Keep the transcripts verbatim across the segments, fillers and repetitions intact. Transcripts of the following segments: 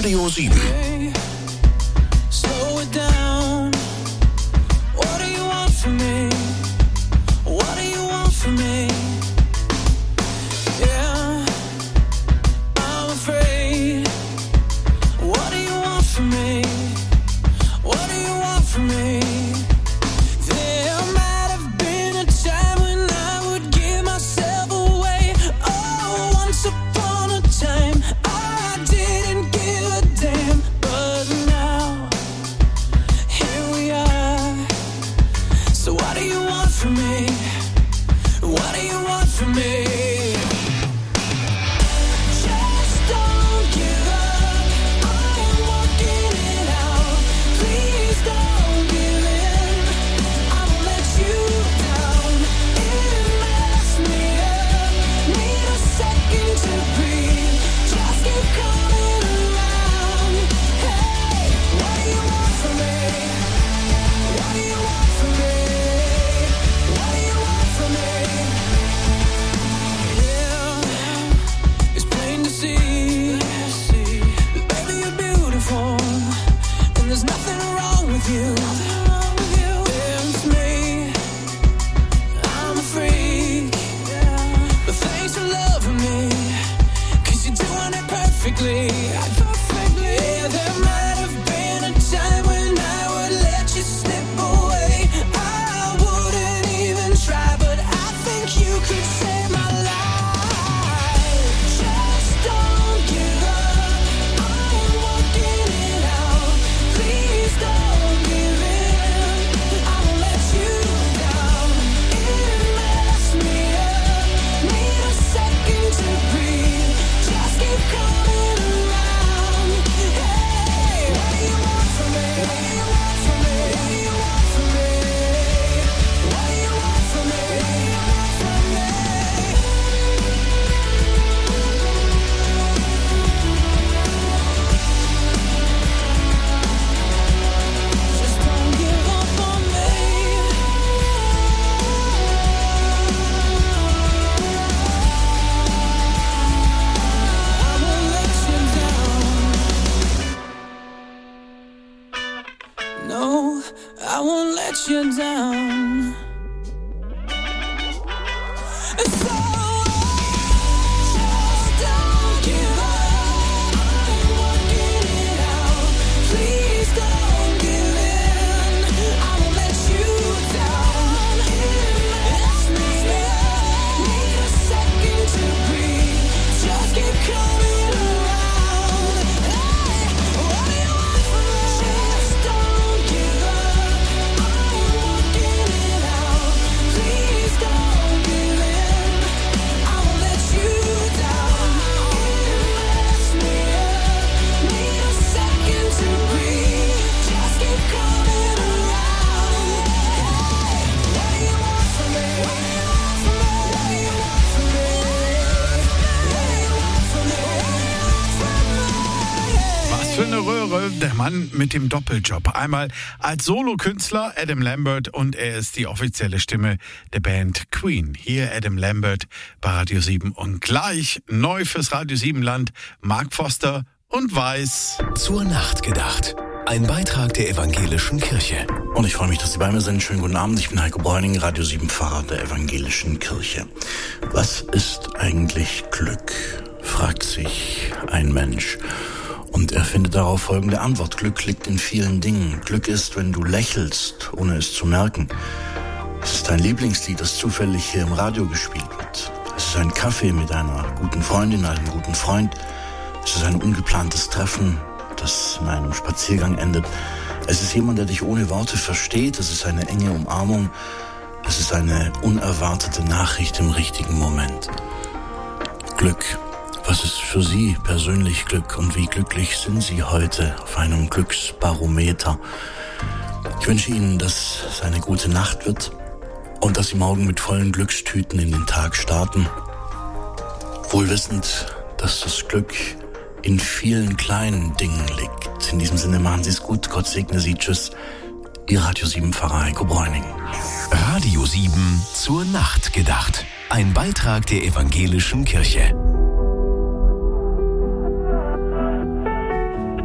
Radio sieben. Slow it down. What do you want from me? What do you want from me? Yeah, I'm afraid. What do you want from me? What do you want from me? There might have been a time when I would give myself away. Oh, once upon a time I didn't give a damn. But now, here we are. So what do you want from me? What do you want from me? Just don't give up. I am working it out. Please don't give in. I won't let you down. It messed me up. Need a second to breathe. Just keep coming around. Hey, what do you want from me? What do you want from me? What do you want from me? Yeah, it's plain to see that baby you're beautiful, and there's nothing wrong with you. Yeah, it's me. I'm a freak, but thanks for loving me, 'cause you're doing it perfectly. Yeah, there might have been a time when I would let you slip away. I wouldn't even try, but I think you could save my life. Just don't give up. I am working it out. Please don't give in. I won't let you down. It messed me up. Need a second to breathe. Just keep coming around. Hey, what do you want from me? What do you want from me? What do you want from me? What do you want from me? What do you want from me? Just don't give up on me. I won't let you down. No, I won't let you down. So just don't give up. I'm working it out. Please don't give in. I won't let you down. It's me. Need a second to breathe. Just keep coming around. Hey, what do you want from me? Just don't give up. I'm working it out. Please don't give in. I won't let you down. It messed me up. Need a second to breathe. Just keep coming around. Hey, what do you want from me? What do you want from me? What do you want from me? What do you want from me? Was für eine Röhre, der Mann mit dem Doppeljob. Einmal als Solokünstler Adam Lambert und er ist die offizielle Stimme der Band Queen. Hier Adam Lambert bei Radio sieben und gleich neu fürs Radio sieben Land Mark Foster und Weiß. Zur Nacht gedacht. Ein Beitrag der evangelischen Kirche. Und ich freue mich, dass Sie bei mir sind. Schönen guten Abend. Ich bin Heiko Bräuning, Radio sieben Pfarrer der evangelischen Kirche. Was ist eigentlich Glück? Fragt sich ein Mensch. Und er findet darauf folgende Antwort. Glück liegt in vielen Dingen. Glück ist, wenn du lächelst, ohne es zu merken. Es ist dein Lieblingslied, das zufällig hier im Radio gespielt wird. Es ist ein Kaffee mit einer guten Freundin, einem guten Freund. Es ist ein ungeplantes Treffen, das in einem Spaziergang endet. Es ist jemand, der dich ohne Worte versteht. Es ist eine enge Umarmung. Es ist eine unerwartete Nachricht im richtigen Moment. Glück. Was ist für Sie persönlich Glück und wie glücklich sind Sie heute auf einem Glücksbarometer? Ich wünsche Ihnen, dass es eine gute Nacht wird und dass Sie morgen mit vollen Glückstüten in den Tag starten. Wohl wissend, dass das Glück in vielen kleinen Dingen liegt. In diesem Sinne machen Sie es gut. Gott segne Sie. Tschüss. Ihr Radio sieben Pfarrer Heiko Bräuning. Radio sieben zur Nacht gedacht. Ein Beitrag der evangelischen Kirche.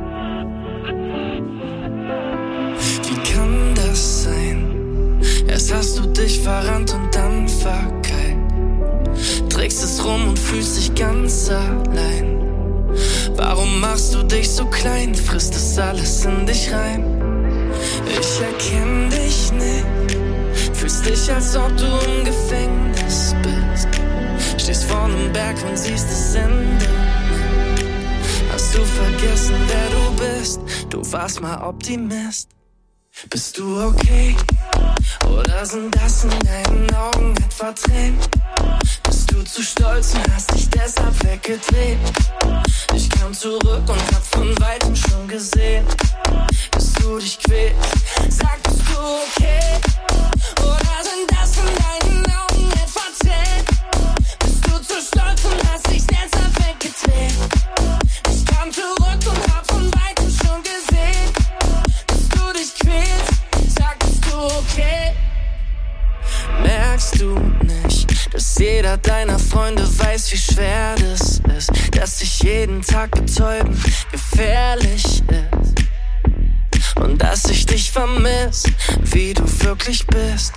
verrannt und dann verkeilt. Trägst es rum und fühlst dich ganz allein. Warum machst du dich so klein? Frisst es alles in dich rein? Ich erkenn dich nicht. Fühlst dich, als ob du im Gefängnis bist. Stehst vor einem Berg und siehst das Ende. Hast du vergessen, wer du bist? Du warst mal Optimist. Bist du okay? Oder sind das in deinen Augen etwa Tränen? Bist du zu stolz und hast dich deshalb weggedreht? Ich kam zurück und hab von Weitem schon gesehen, dass du dich quälst. Sag, bist du okay? Oder sind das in deinen Augen etwa Tränen? Bist du zu stolz und hast dich deshalb weggedreht? Ich kam zurück und hab von Weitem schon gesehen, dass du dich quälst. Sag, bist du okay? Merkst du nicht, dass jeder deiner Freunde weiß, wie schwer das ist, dass sich jeden Tag betäuben gefährlich ist und dass ich dich vermiss, wie du wirklich bist.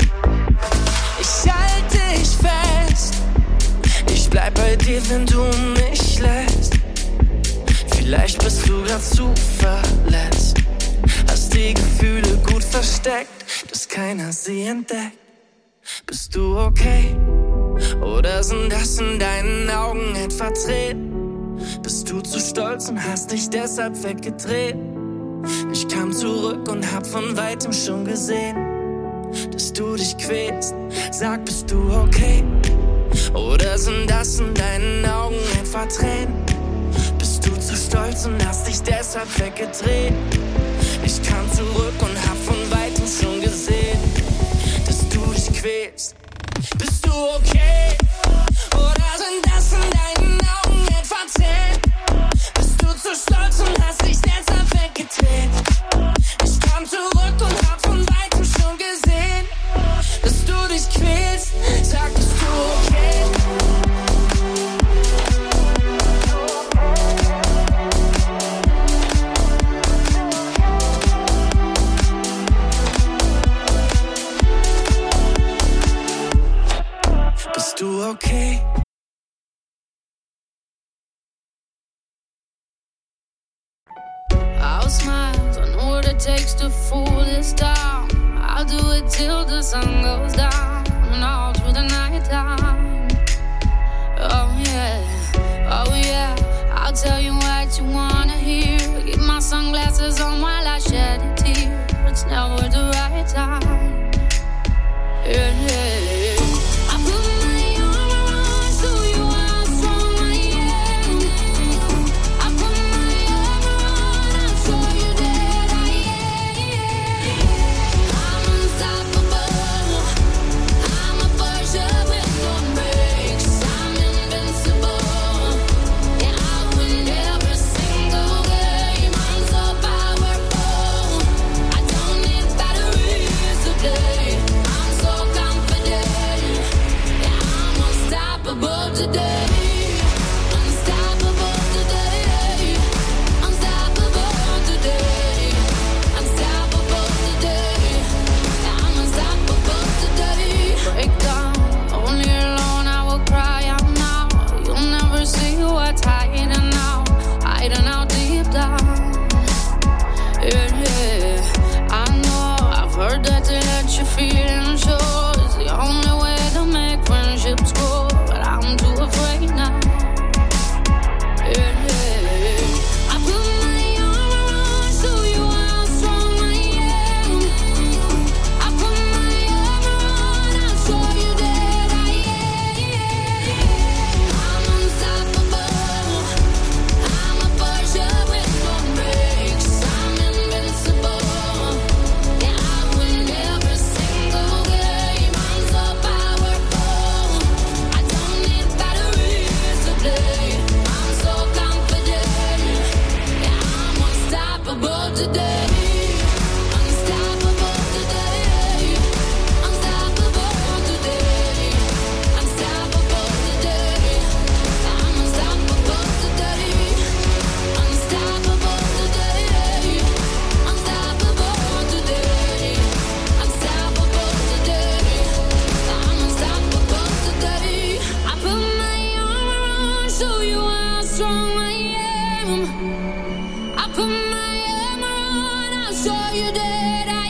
Ich halte dich fest, ich bleib bei dir, wenn du mich lässt. Vielleicht bist du grad zu verletzt, hast die Gefühle gut versteckt, dass keiner sie entdeckt. Bist du okay? Oder sind das in deinen Augen etwa Tränen? Bist du zu stolz und hast dich deshalb weggedreht? Ich kam zurück und hab von Weitem schon gesehen, dass du dich quälst. Sag, bist du okay? Oder sind das in deinen Augen etwa Tränen? Bist du zu stolz und hast dich deshalb weggedreht? Ich kam zurück und hab von Weitem schon gesehen, dass du dich quälst. Bist du okay? Oder sind das in deinen Augen etwa Tränen? Bist du zu stolz und hast dich deshalb weggedreht? Ich kam zurück und hab von Weitem schon gesehen, dass du dich quälst. Sag, bist du okay? Bist du okay? I'll smile, I know what it takes to fool this town. I'll do it till the sun goes down and all through the night time. Oh yeah, oh yeah, I'll tell you what you wanna hear. Keep my sunglasses on while I shed a tear. It's never the right time. Yeah, yeah. I put my arm around so you how strong I am. I put my arm around and show you that I am. I'm unstoppable. I'm a Porsche with no brakes. I'm invincible. Yeah, I win every single game. I'm so powerful. I don't need batteries to play. I'm so confident. Yeah, I'm unstoppable today. Unstoppable today. Unstoppable today. Unstoppable today. Yeah, I'm unstoppable today. Break down, only alone I will cry out now. You'll never see what's hiding out, hiding out deep down. Yeah, yeah. I know, I've heard that to let your feelings show is the only way to make friendships grow, but I'm too afraid now. Yeah, yeah. I put my arm around so you how strong I am. I put my arm around and show you that I am. I'm unstoppable. I'm a Porsche with no brakes. I'm invincible. Yeah, I win every single game. I'm so powerful. I don't need batteries to play. I'm so confident. Yeah, I'm unstoppable today. Unstoppable today. Unstoppable today. Unstoppable today. I'm unstoppable today. Unstoppable today. Unstoppable today. Unstoppable today. I put my armor on, I'll show you that I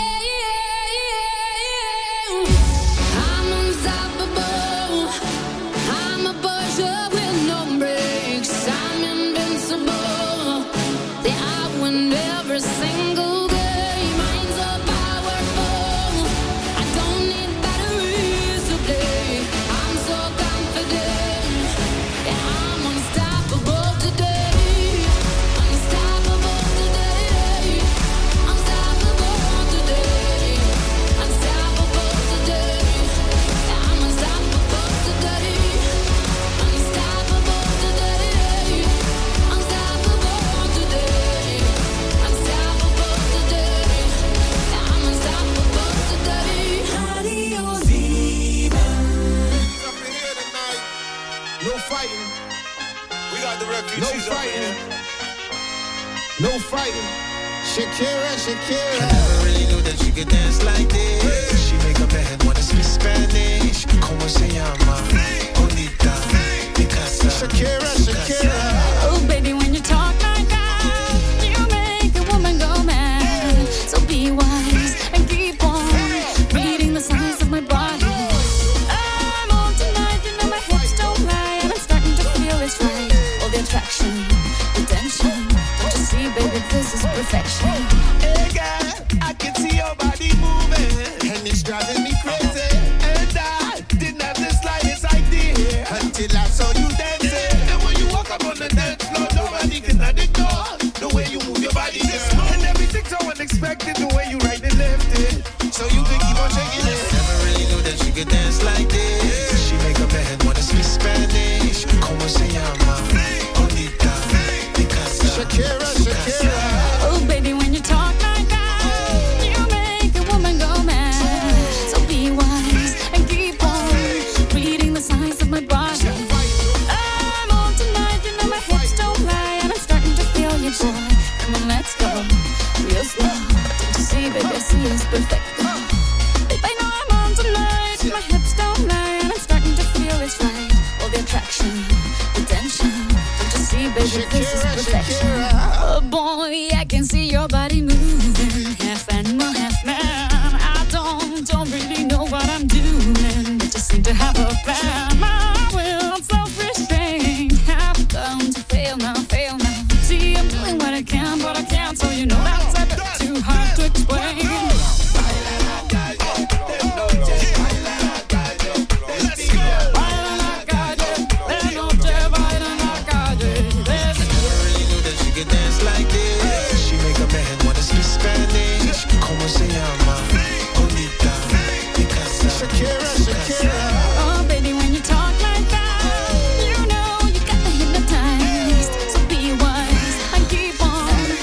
am. I'm unstoppable. I'm a Porsche with no brakes. I'm invincible. Yeah, I win every single game. Mine's so powerful. I don't need batteries to play. I'm so confident. Yeah, I'm unstoppable today. Unstoppable today. Unstoppable today. Unstoppable today. Yeah, I'm unstoppable today. Unstoppable today. Unstoppable today. Unstoppable today. Yeah, I'm unstoppable today. Radio Zeven. Up in here tonight. No fighting. We got the refugees. No fighting. No fighting. Shakira, Shakira. I never really knew that she could dance like this. She make a man wanna speak Spanish. Como se llama? Bonita. Picasa. Shakira, Shakira. Oh, baby, when you talk like that, you make a woman go mad. So be wise and keep on reading the signs of my body. I'm on tonight, you know my hips don't lie, and I'm starting to feel it's right. All the attraction, the tension. Don't you see, baby, this is perfection. Hey girl, I can see your body moving, And it's driving me crazy. and I didn't have the slightest idea Until I saw you dancing. And when you walk up on the dance floor, nobody can ignore the way you move your body, girl. And everything's so unexpected, the way you right and left it, So you can keep on shaking it. never really knew that she could dance like this. She make a man wanna speak Spanish. Como se llama? Bonita. Picasa. Shakira, Shakira. Oh, baby, when you talk like that, you make a woman go mad. So be wise and keep on reading the signs of my body. I'm on tonight, you know my hips don't lie, and I'm starting to feel you, boy. Come on, let's go, real slow. Don't you see, baby, I see it's perfect. Babe, I know I'm on tonight, my hips don't lie, and I'm starting to feel it's right. All the attraction, the tension. Don't you see, baby, this is Shakira, perfection. Shakira. Oh boy, I can see your body moving, half animal, half man. I don't, don't really know what I'm doing, but just seem to have a plan. My will, self-restraint, have come to fail now, fail now. See, I'm doing what I can, but I can't, so you know that's a bit too hard to explain. Baila la calle, de noche baila la calle. Never really knew that she could dance like this. She make a man wanna speak Spanish. Como se llama? Bonita. Picasa. Shakira, Shakira. Oh, baby, when you talk like that, you know you got me hypnotized. So be wise and keep on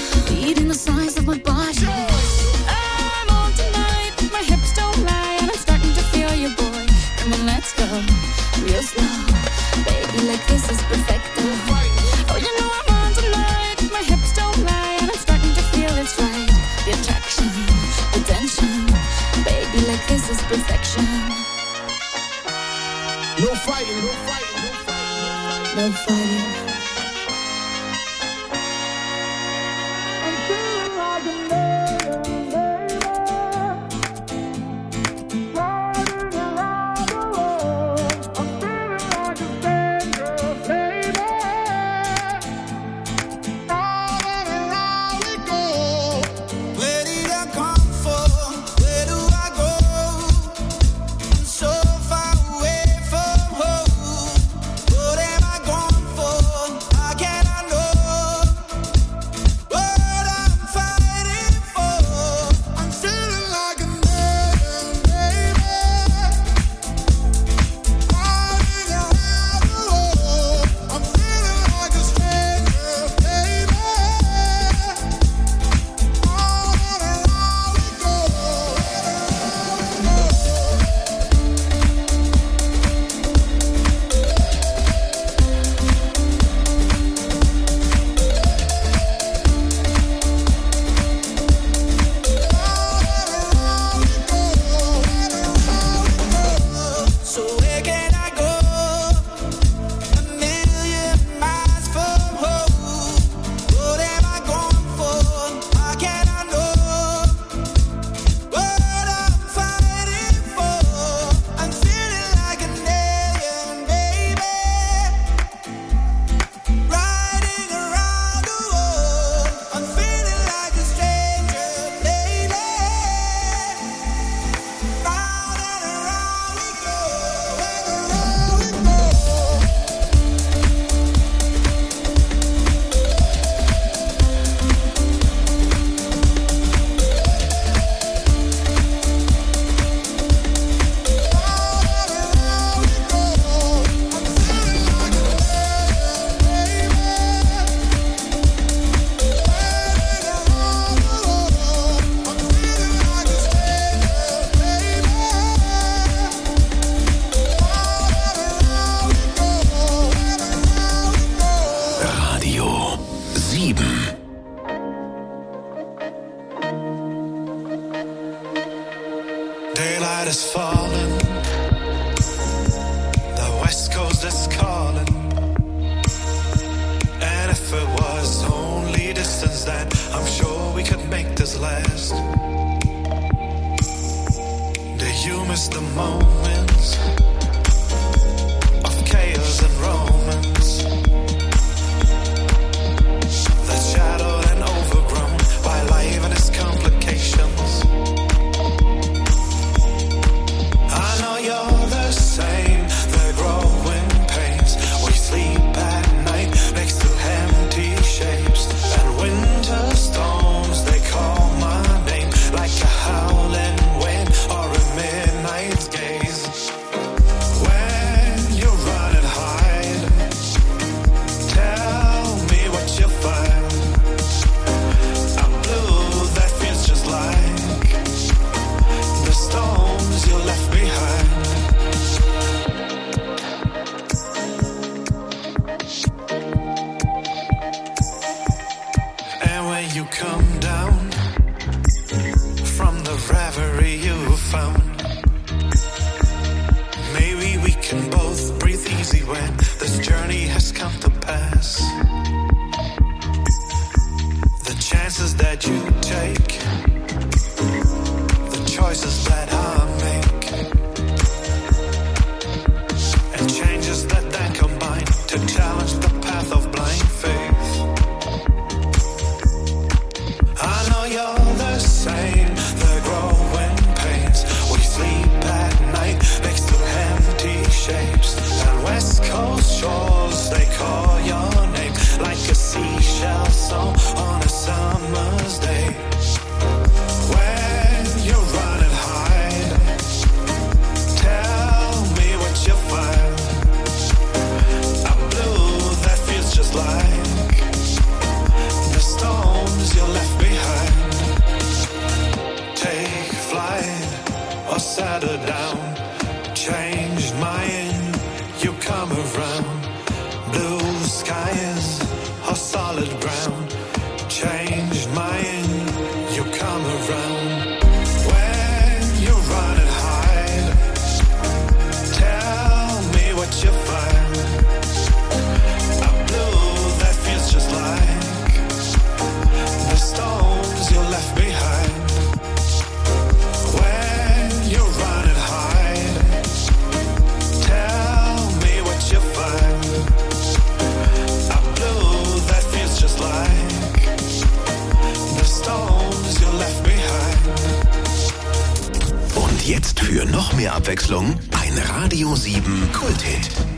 sieben. Daylight is falling, the west coast is calling, and if it was only distance then I'm sure we could make this last. Do you miss the moments of chaos and romance that's shadowed and overgrown by life and its complications? I know you're the same, the growing pains. We sleep at night next to empty shapes, and winter storms, they call my name like a howling wind or a midnight gaze. When you run and hide, tell me what you find. I'm blue, that feels just like the storms you left behind. And when you come down from the reverie you found, maybe we can both breathe easy when this journey has come to pass. The chances that you take, the choices that I make, and changes that then combine to challenge the path of blind faith. I know you're the same, the growing pains. We sleep at night next to empty shapes, and west coast shores, they call your name like a seashell song on a summer's day. When you run and hide, tell me what you find. I'm blue, that feels just like the storms you left behind. Take flight or settle down. Changed mind, you come around. Blue skies or solid ground. Changed mind, you come around. When you run and hide, tell me what you find. I'm blue, that feels just like the storms you left behind. When you run and hide, tell me what you find. I'm blue, that feels just like the storms you left behind. Und jetzt für noch mehr Abwechslung ein Radio sieben Kulthit.